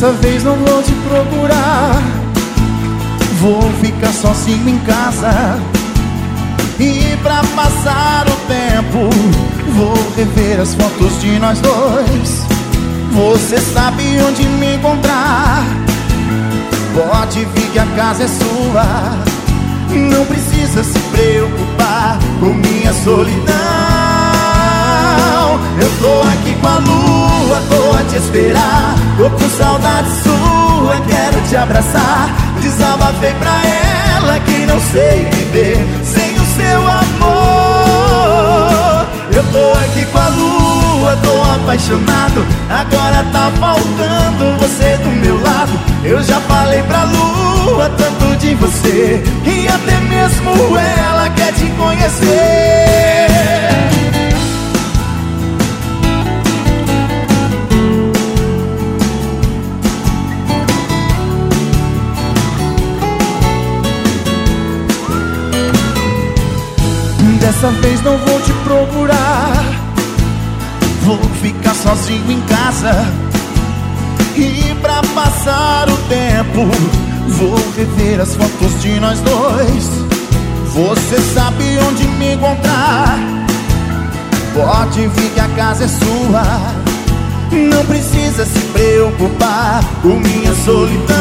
Dessa vez não vou te procurar, vou ficar sozinho em casa. E pra passar o tempo, vou rever as fotos de nós dois. Você sabe onde me encontrar, pode vir que a casa é sua. Não precisa se preocupar com minha solidão. Eu tô aqui com a lua, tô a te esperar. Tô com saudade sua, quero te abraçar. Desabafei pra ela que não sei viver sem o seu amor. Eu tô aqui com a lua, tô apaixonado. Agora tá faltando você do meu lado. Eu já falei pra lua tanto de você, e até mesmo ela quer te conhecer. Dessa vez não vou te procurar, vou ficar sozinho em casa. E pra passar o tempo, vou rever as fotos de nós dois. Você sabe onde me encontrar, pode vir que a casa é sua. Não precisa se preocupar com minha solidão.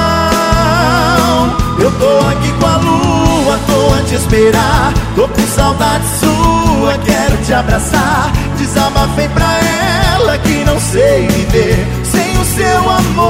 Eu tô aqui com a lua, tô a te esperar. Tô com saudade sua, quero te abraçar. Desabafei pra ela que não sei viver sem o seu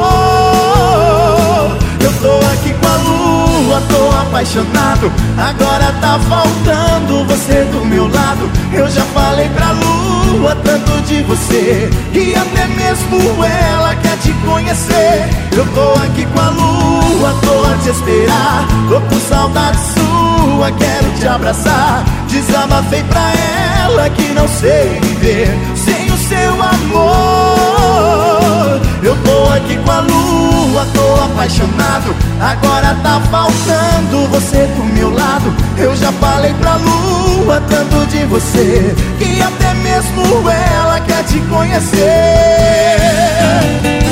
amor. Eu tô aqui com a lua, tô apaixonado. Agora tá faltando você do meu lado. Eu já falei pra lua tanto de você, e até mesmo ela quer te conhecer. Eu tô aqui com a lua, tô a te esperar. Tô com saudade sua, quero te abraçar. Desabafei pra ela que não sei viver sem o seu amor. Eu tô aqui com a lua, tô apaixonado. Agora tá faltando você do meu lado. Eu já falei pra lua tanto de você, que até mesmo ela quer te conhecer.